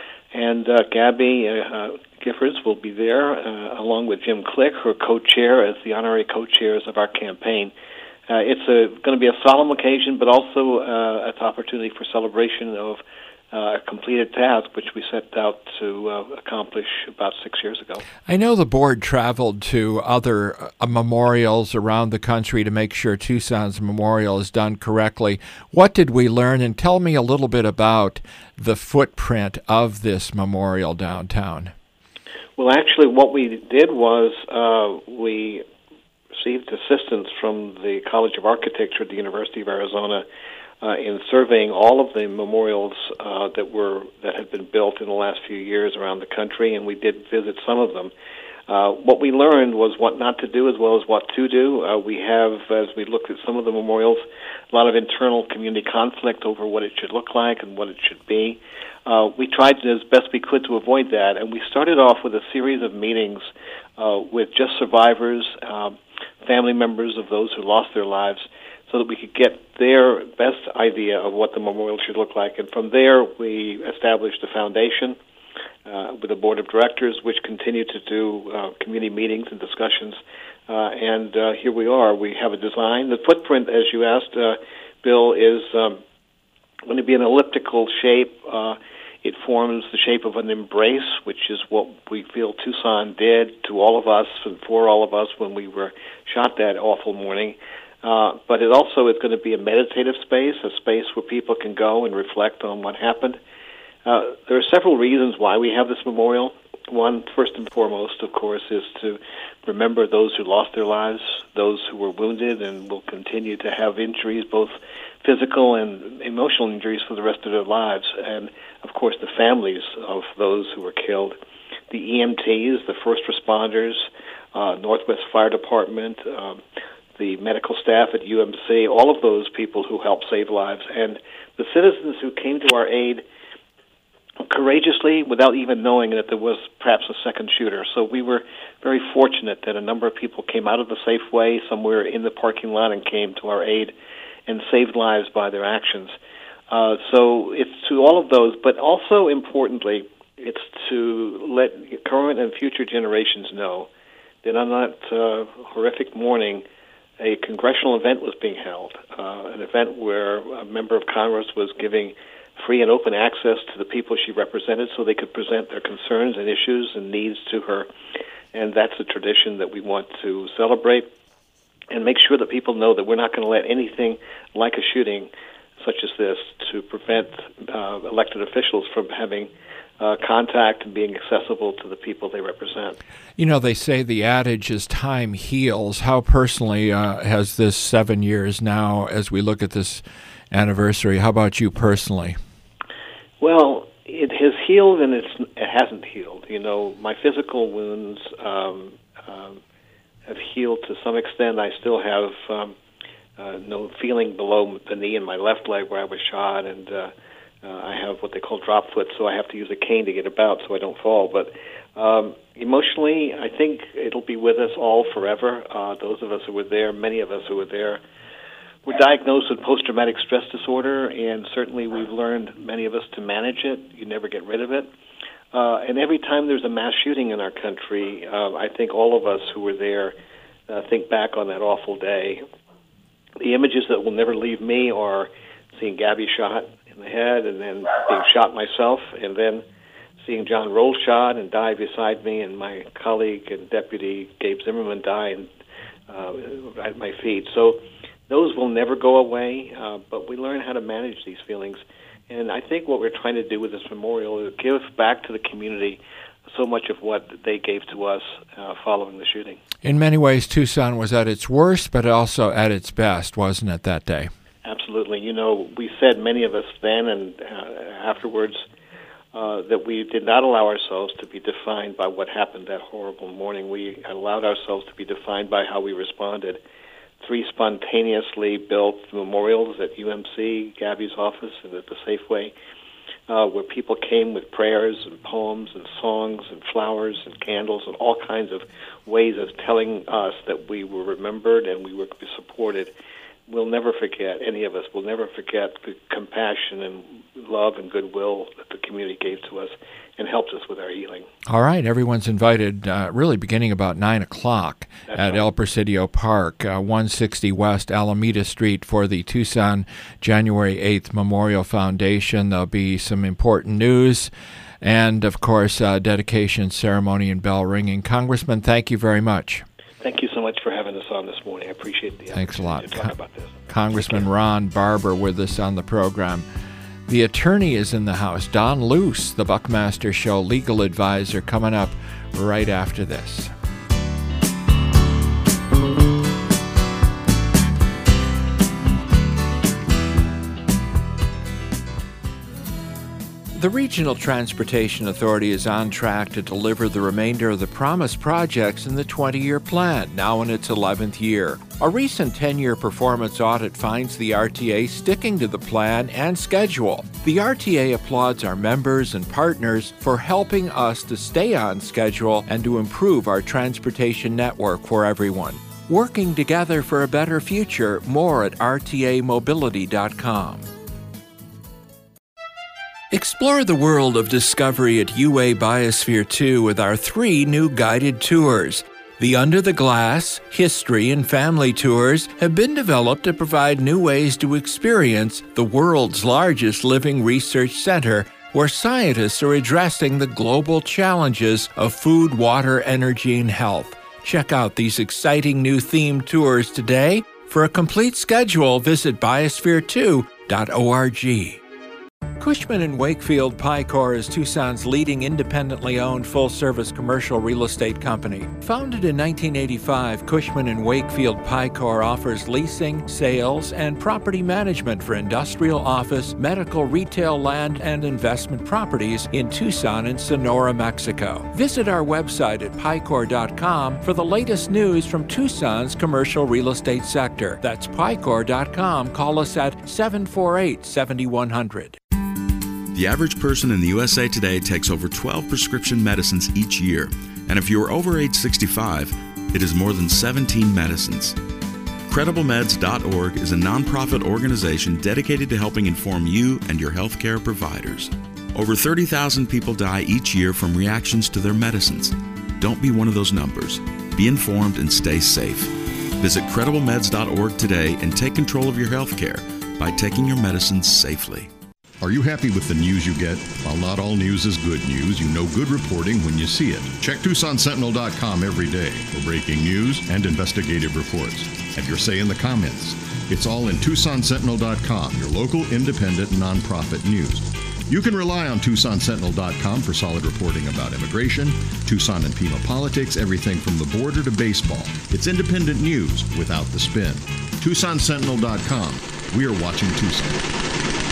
And uh, Gabby uh, Giffords will be there, uh, along with Jim Click, her co-chair, as the honorary co-chairs of our campaign. Uh, it's a, going to be a solemn occasion, but also uh, an opportunity for celebration of uh, a completed task, which we set out to uh, accomplish about six years ago. I know the board traveled to other uh, memorials around the country to make sure Tucson's memorial is done correctly. What did we learn? And tell me a little bit about the footprint of this memorial downtown. Well, actually, what we did was uh, we received assistance from the College of Architecture at the University of Arizona uh, in surveying all of the memorials uh, that were that had been built in the last few years around the country, and we did visit some of them. Uh, what we learned was what not to do as well as what to do. Uh, we have, as we looked at some of the memorials, a lot of internal community conflict over what it should look like and what it should be. Uh, we tried as best we could to avoid that, and we started off with a series of meetings uh, with just survivors, um, family members of those who lost their lives, so that we could get their best idea of what the memorial should look like. And from there, we established a foundation uh, with a board of directors, which continue to do uh, community meetings and discussions. Uh, and uh, here we are. We have a design. The footprint, as you asked, uh, Bill, is um, going to be an elliptical shape. Uh, It forms the shape of an embrace, which is what we feel Tucson did to all of us and for all of us when we were shot that awful morning. Uh, but it also is going to be a meditative space, a space where people can go and reflect on what happened. Uh, there are several reasons why we have this memorial. One, first and foremost, of course, is to remember those who lost their lives, those who were wounded and will continue to have injuries, both physical and emotional injuries for the rest of their lives, and, of course, the families of those who were killed. The E M Ts, the first responders, uh, Northwest Fire Department, um, the medical staff at U M C, all of those people who helped save lives, and the citizens who came to our aid courageously without even knowing that there was perhaps a second shooter. So we were very fortunate that a number of people came out of the Safeway somewhere in the parking lot and came to our aid and saved lives by their actions. Uh, so it's to all of those, but also importantly, it's to let current and future generations know that on that uh, horrific morning, a congressional event was being held, uh, an event where a member of Congress was giving free and open access to the people she represented so they could present their concerns and issues and needs to her. And that's a tradition that we want to celebrate and make sure that people know that we're not going to let anything like a shooting such as this to prevent uh, elected officials from having uh, contact and being accessible to the people they represent. You know, they say the adage is time heals. How personally uh, has this seven years now, as we look at this anniversary, how about you personally? Well, it has healed and it's, it hasn't healed. You know, my physical wounds um, um, have healed to some extent. I still have um, uh, no feeling below the knee in my left leg where I was shot, and uh, uh, I have what they call drop foot, so I have to use a cane to get about so I don't fall. But um, emotionally, I think it'll be with us all forever. Uh, those of us who were there, many of us who were there, were diagnosed with post-traumatic stress disorder, and certainly we've learned, many of us, to manage it. You never get rid of it. Uh, and every time there's a mass shooting in our country, uh, I think all of us who were there uh, think back on that awful day. The images that will never leave me are seeing Gabby shot in in the head, and then being shot myself, and then seeing John Rollshot and die beside me, and my colleague and deputy Gabe Zimmerman die and, uh, at my feet. So those will never go away, uh, but we learn how to manage these feelings. And I think what we're trying to do with this memorial is give back to the community so much of what they gave to us uh, following the shooting. In many ways, Tucson was at its worst, but also at its best, wasn't it, that day? Absolutely. You know, we said, many of us then and uh, afterwards, uh, that we did not allow ourselves to be defined by what happened that horrible morning. We allowed ourselves to be defined by how we responded. Three spontaneously built memorials at U M C, Gabby's office, and at the Safeway, uh, where people came with prayers and poems and songs and flowers and candles and all kinds of ways of telling us that we were remembered and we were supported. We'll never forget, any of us will never forget the compassion and love and goodwill that the community gave to us and helped us with our healing. All right, everyone's invited, uh, really beginning about nine o'clock That's at right. El Presidio Park, uh, one sixty West Alameda Street, for the Tucson January eighth Memorial Foundation. There'll be some important news and, of course, uh, dedication ceremony and bell ringing. Congressman, thank you very much. Thank you so much for having us on this morning. I appreciate the Thanks a lot. to talk about this. Congressman Ron Barber with us on the program. The attorney is in the house, Don Luce, the Buckmaster Show legal advisor, coming up right after this. The Regional Transportation Authority is on track to deliver the remainder of the promised projects in the twenty-year plan, now in its eleventh year. A recent ten-year performance audit finds the R T A sticking to the plan and schedule. The R T A applauds our members and partners for helping us to stay on schedule and to improve our transportation network for everyone. Working together for a better future, more at R T A mobility dot com. Explore the world of discovery at U A Biosphere two with our three new guided tours. The Under the Glass, History, and Family tours have been developed to provide new ways to experience the world's largest living research center, where scientists are addressing the global challenges of food, water, energy, and health. Check out these exciting new themed tours today. For a complete schedule, visit biosphere two dot org. Cushman and Wakefield Picor is Tucson's leading independently owned full-service commercial real estate company. Founded in nineteen eighty-five, Cushman and Wakefield Picor offers leasing, sales, and property management for industrial, office, medical, retail, land, and investment properties in Tucson and Sonora, Mexico. Visit our website at picor dot com for the latest news from Tucson's commercial real estate sector. That's picor dot com. Call us at seven four eight, seven one zero zero. The average person in the U S A today takes over twelve prescription medicines each year, and if you are over age sixty-five, it is more than seventeen medicines. credible meds dot org is a nonprofit organization dedicated to helping inform you and your healthcare providers. Over thirty thousand people die each year from reactions to their medicines. Don't be one of those numbers. Be informed and stay safe. Visit credible meds dot org today and take control of your healthcare by taking your medicines safely. Are you happy with the news you get? While not all news is good news, you know good reporting when you see it. Check Tucson Sentinel dot com every day for breaking news and investigative reports. Have your say in the comments. It's all in Tucson Sentinel dot com, your local independent nonprofit news. You can rely on Tucson Sentinel dot com for solid reporting about immigration, Tucson and Pima politics, everything from the border to baseball. It's independent news without the spin. Tucson Sentinel dot com. We are watching Tucson.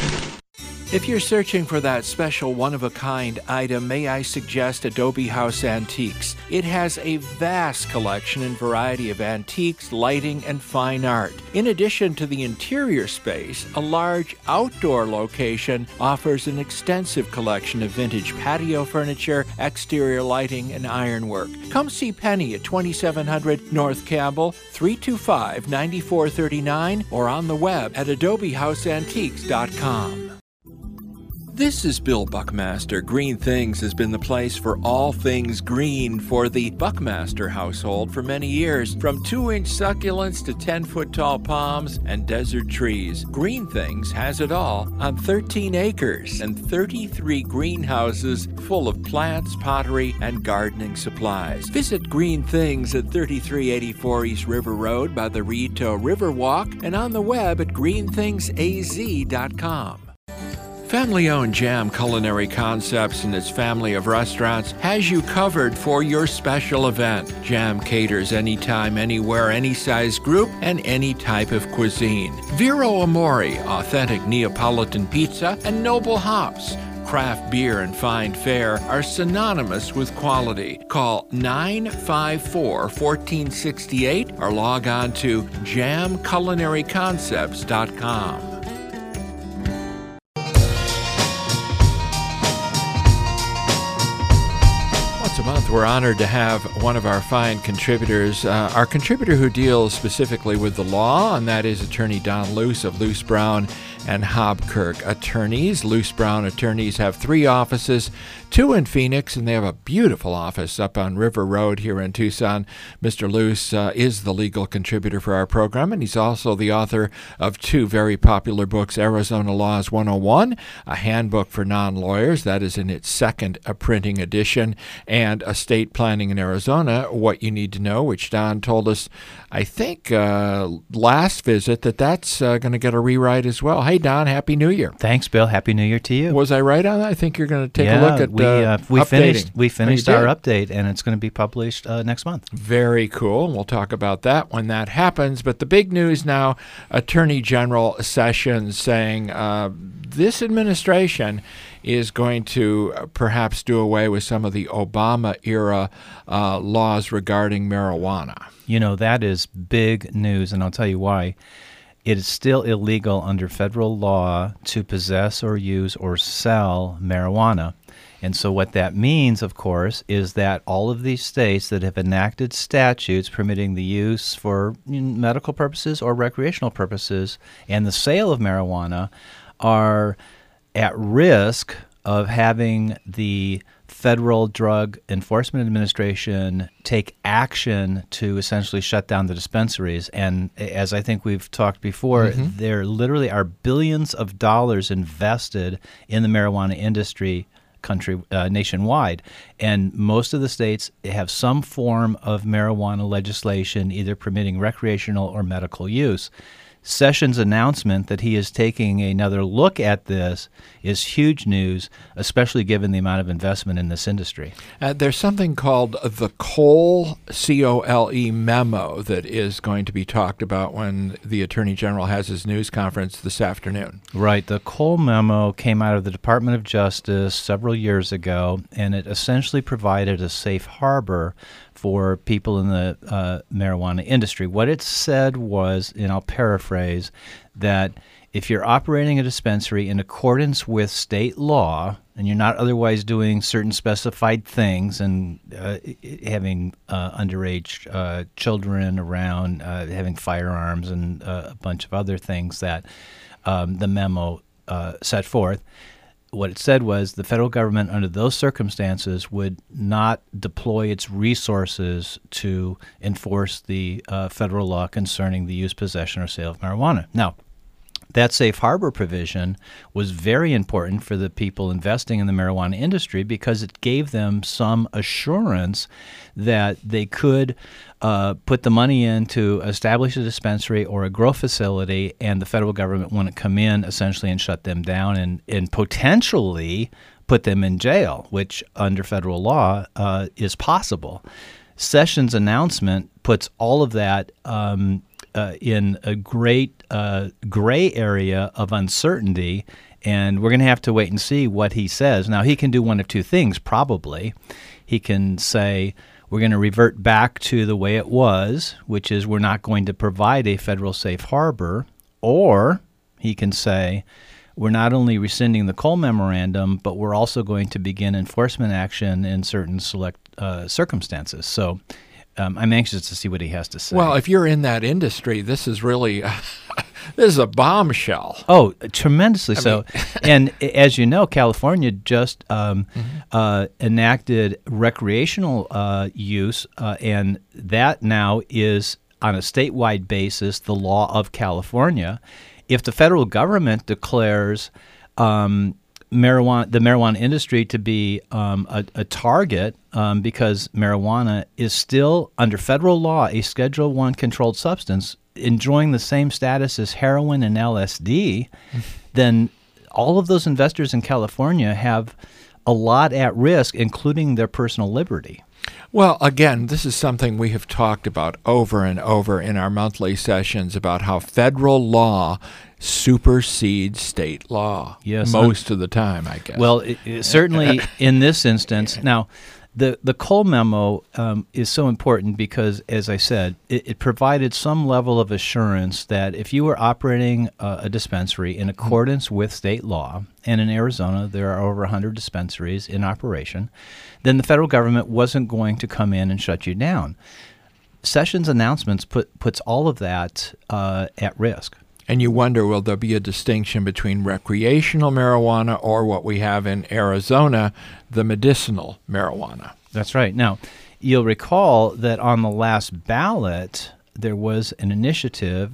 If you're searching for that special one-of-a-kind item, may I suggest Adobe House Antiques. It has a vast collection and variety of antiques, lighting, and fine art. In addition to the interior space, a large outdoor location offers an extensive collection of vintage patio furniture, exterior lighting, and ironwork. Come see Penny at twenty-seven hundred North Campbell, three two five, nine four three nine, or on the web at adobe house antiques dot com. This is Bill Buckmaster. Green Things has been the place for all things green for the Buckmaster household for many years. From two-inch succulents to ten-foot-tall palms and desert trees, Green Things has it all on thirteen acres and thirty-three greenhouses full of plants, pottery, and gardening supplies. Visit Green Things at thirty-three eighty-four East River Road by the Rito Riverwalk and on the web at green things a z dot com. Family-owned Jam Culinary Concepts and its family of restaurants has you covered for your special event. Jam caters anytime, anywhere, any size group, and any type of cuisine. Vero Amore, authentic Neapolitan pizza, and Noble Hops. Craft beer and fine fare are synonymous with quality. Call nine five four, one four six eight or log on to jam culinary concepts dot com. Once a month, we're honored to have one of our fine contributors, uh, our contributor who deals specifically with the law, and that is Attorney Don Luce of Luce Brown and Hobkirk Attorneys. Luce Brown Attorneys have three offices, two in Phoenix, and they have a beautiful office up on River Road here in Tucson. Mister Luce uh, is the legal contributor for our program, and he's also the author of two very popular books, Arizona Laws one oh one, a handbook for non-lawyers, that is in its second uh, printing edition, and Estate Planning in Arizona, What You Need to Know, which Don told us, I think, uh, last visit, that that's uh, going to get a rewrite as well. Hey, Don, Happy New Year. Thanks, Bill. Happy New Year to you. Was I right on that? I think you're going to take yeah, a look at we, uh, uh, we updating. finished we finished Oh, our update, and it's going to be published uh, next month. Very cool. We'll talk about that when that happens. But the big news now, Attorney General Sessions saying uh, this administration is going to uh, perhaps do away with some of the Obama-era uh, laws regarding marijuana. You know, that is big news, and I'll tell you why. It is still illegal under federal law to possess or use or sell marijuana. And so what that means, of course, is that all of these states that have enacted statutes permitting the use for medical purposes or recreational purposes and the sale of marijuana are at risk of having the Federal Drug Enforcement Administration take action to essentially shut down the dispensaries. And as I think we've talked before, mm-hmm. there literally are billions of dollars invested in the marijuana industry country uh, nationwide. And most of the states have some form of marijuana legislation either permitting recreational or medical use. Sessions' announcement that he is taking another look at this is huge news, especially given the amount of investment in this industry. Uh, there's something called the Cole, C O L E memo that is going to be talked about when the Attorney General has his news conference this afternoon. Right. The Cole memo came out of the Department of Justice several years ago, and it essentially provided a safe harbor for people in the uh, marijuana industry. What it said was, and I'll paraphrase, that if you're operating a dispensary in accordance with state law and you're not otherwise doing certain specified things and uh, having uh, underage uh, children around, uh, having firearms and uh, a bunch of other things that um, the memo uh, set forth, what it said was the federal government under those circumstances would not deploy its resources to enforce the uh, federal law concerning the use, possession, or sale of marijuana. Now, that safe harbor provision was very important for the people investing in the marijuana industry because it gave them some assurance that they could uh, put the money in to establish a dispensary or a grow facility, and the federal government wouldn't come in essentially and shut them down and, and potentially put them in jail, which under federal law uh, is possible. Sessions' announcement puts all of that um, Uh, in a great uh, gray area of uncertainty, and we're going to have to wait and see what he says. Now, he can do one of two things, probably. He can say, we're going to revert back to the way it was, which is we're not going to provide a federal safe harbor, or he can say, we're not only rescinding the Cole Memorandum, but we're also going to begin enforcement action in certain select uh, circumstances. So Um, I'm anxious to see what he has to say. Well, if you're in that industry, this is really this is a bombshell. Oh, tremendously I so. mean- And as you know, California just um, Mm-hmm. uh, enacted recreational uh, use, uh, and that now is on a statewide basis the law of California. If the federal government declares um, marijuana, the marijuana industry to be um, a, a target um, because marijuana is still under federal law a Schedule One controlled substance, enjoying the same status as heroin and L S D, then all of those investors in California have a lot at risk, including their personal liberty. Well, again, this is something we have talked about over and over in our monthly sessions about how federal law supersedes state law. Yes, most of the time, I guess. Well, it, it certainly in this instance. Now, the the Cole memo um, is so important because, as I said, it, it provided some level of assurance that if you were operating uh, a dispensary in accordance with state law, and in Arizona there are over one hundred dispensaries in operation, then the federal government wasn't going to come in and shut you down. Sessions' announcements put puts all of that uh, at risk. And you wonder, will there be a distinction between recreational marijuana or what we have in Arizona, the medicinal marijuana? That's right. Now, you'll recall that on the last ballot, there was an initiative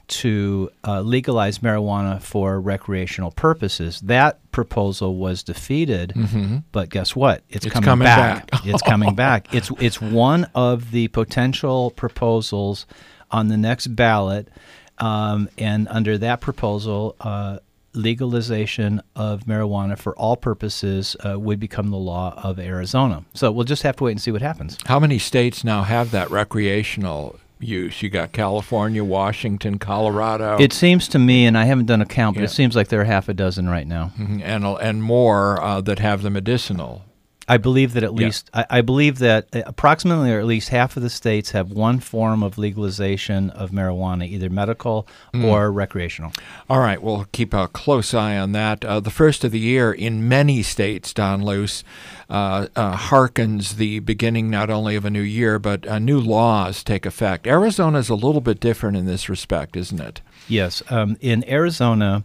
to uh, legalize marijuana for recreational purposes. That proposal was defeated, mm-hmm. but guess what? It's, it's coming, coming back. back. It's coming back. It's it's one of the potential proposals on the next ballot. Um, and under that proposal, uh, legalization of marijuana for all purposes uh, would become the law of Arizona. So we'll just have to wait and see what happens. How many states now have that recreational use? You got California, Washington, Colorado. It seems to me, and I haven't done a count, but Yeah. it seems like there are half a dozen right now. Mhm. and and more uh, that have the medicinal. I believe that at Yeah. least I, I believe that approximately or at least half of the states have one form of legalization of marijuana, either medical Mm. or recreational. All right, we'll keep a close eye on that. Uh, the first of the year in many states, Don Luce, uh, uh, harkens the beginning not only of a new year, but uh, new laws take effect. Arizona is a little bit different in this respect, isn't it? Yes. Um, in Arizona,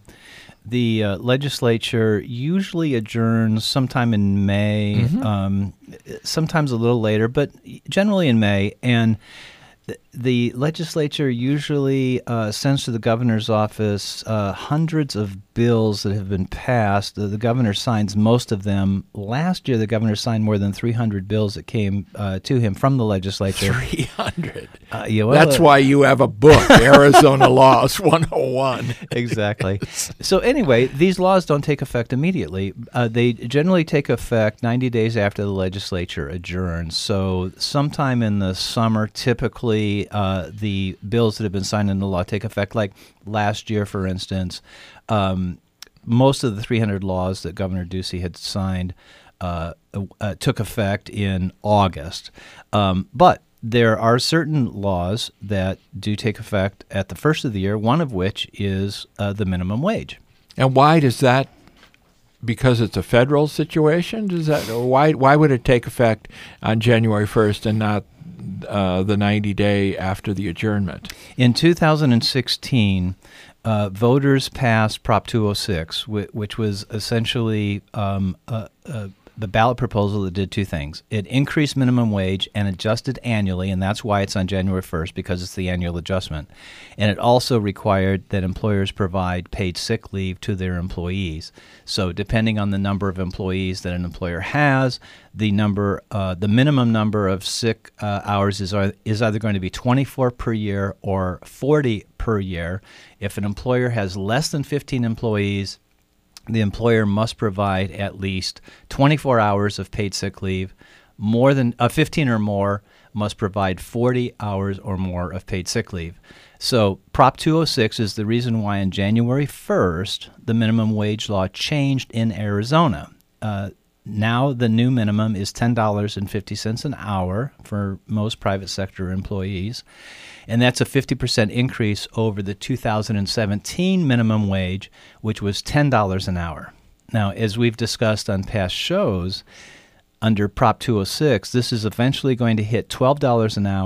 the uh, legislature usually adjourns sometime in May, Mhm. um, sometimes a little later, but generally in May. And th- the legislature usually uh, sends to the governor's office uh, hundreds of bills that have been passed. The, the governor signs most of them. Last year, the governor signed more than three hundred bills that came uh, to him from the legislature. three hundred. Uh, yeah, well, That's uh, why you have a book, Arizona Laws one oh one. Exactly. So anyway, these laws don't take effect immediately. Uh, they generally take effect ninety days after the legislature adjourns. So sometime in the summer, typically, uh, the bills that have been signed into law take effect. Like last year, for instance, um, most of the three hundred laws that Governor Ducey had signed uh, uh, took effect in August. Um, but there are certain laws that do take effect at the first of the year, one of which is uh, the minimum wage. And why does that? Because it's a federal situation? Does that? Or why? Why would it take effect on January first and not uh, the ninety day after the adjournment? In two thousand sixteen, uh, voters passed Prop two oh six, wh- which was essentially um, uh, uh, the ballot proposal that did two things. It increased minimum wage and adjusted annually, and that's why it's on January first, because it's the annual adjustment. And it also required that employers provide paid sick leave to their employees. So depending on the number of employees that an employer has, the number, uh, the minimum number of sick uh, hours is, is either going to be twenty-four per year or forty per year. If an employer has less than fifteen employees, the employer must provide at least twenty-four hours of paid sick leave. More than uh, fifteen or more must provide forty hours or more of paid sick leave. So Prop two oh six is the reason why on January first, the minimum wage law changed in Arizona. Uh, now the new minimum is ten dollars and fifty cents an hour for most private sector employees. And that's a fifty percent increase over the two thousand seventeen minimum wage, which was ten dollars an hour. Now, as we've discussed on past shows, under Prop two oh six, this is eventually going to hit twelve dollars an hour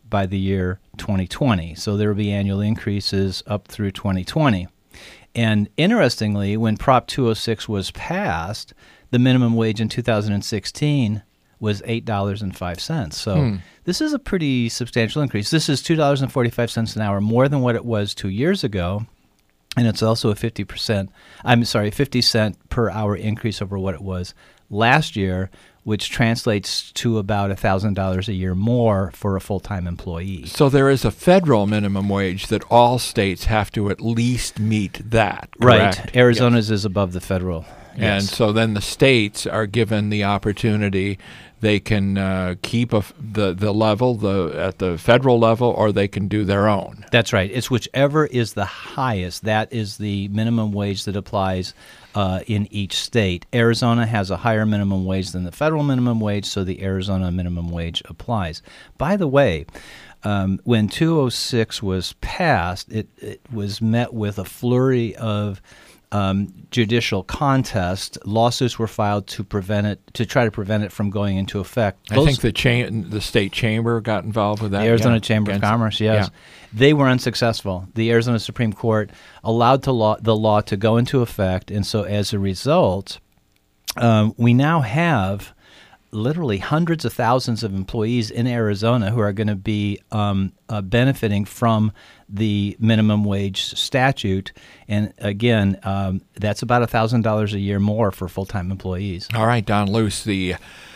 by the year twenty twenty. So there will be annual increases up through twenty twenty. And interestingly, when Prop two oh six was passed, the minimum wage in two thousand sixteen was eight dollars and five cents. So hmm. this is a pretty substantial increase. This is two dollars and forty-five cents an hour, more than what it was two years ago. And it's also a fifty percent, I'm sorry, fifty cent per hour increase over what it was last year, which translates to about one thousand dollars a year more for a full-time employee. So there is a federal minimum wage that all states have to at least meet that, correct? Right. Arizona's yes. is above the federal. And yes. so then the states are given the opportunity. They can uh, keep a, the the level the at the federal level, or they can do their own. That's right. It's whichever is the highest. That is the minimum wage that applies uh, in each state. Arizona has a higher minimum wage than the federal minimum wage, so the Arizona minimum wage applies. By the way, um, when two oh six was passed, it, it was met with a flurry of Um, judicial contest. Lawsuits were filed to prevent it, to try to prevent it from going into effect. I Those, think the cha- the state chamber got involved with that. The Arizona yeah, Chamber of Commerce, yes. Yeah. They were unsuccessful. The Arizona Supreme Court allowed to law, the law to go into effect, and so as a result, um, we now have literally hundreds of thousands of employees in Arizona who are going to be um, uh, benefiting from the minimum wage statute. And again, um, that's about one thousand dollars a year more for full-time employees. All right, Don Luce, the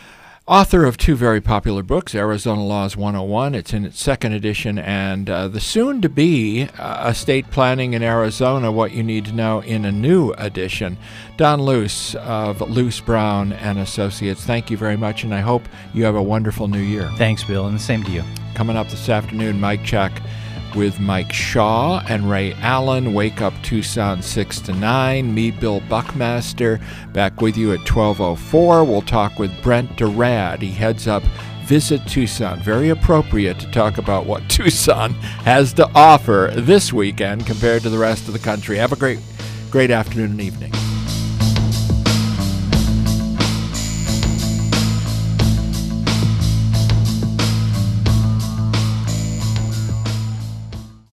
author of two very popular books, Arizona Laws one oh one. It's in its second edition, and uh, the soon-to-be uh, Estate Planning in Arizona, What You Need to Know in a New Edition. Don Luce of Luce Brown and Associates, thank you very much, and I hope you have a wonderful new year. Thanks, Bill, and the same to you. Coming up this afternoon, Mike Check with Mike Shaw and Ray Allen. Wake Up Tucson six to nine. Me, Bill Buckmaster, back with you at twelve oh four. We'll talk with Brent Durad. He heads up Visit Tucson. Very appropriate to talk about what Tucson has to offer this weekend compared to the rest of the country. Have a great, great afternoon and evening.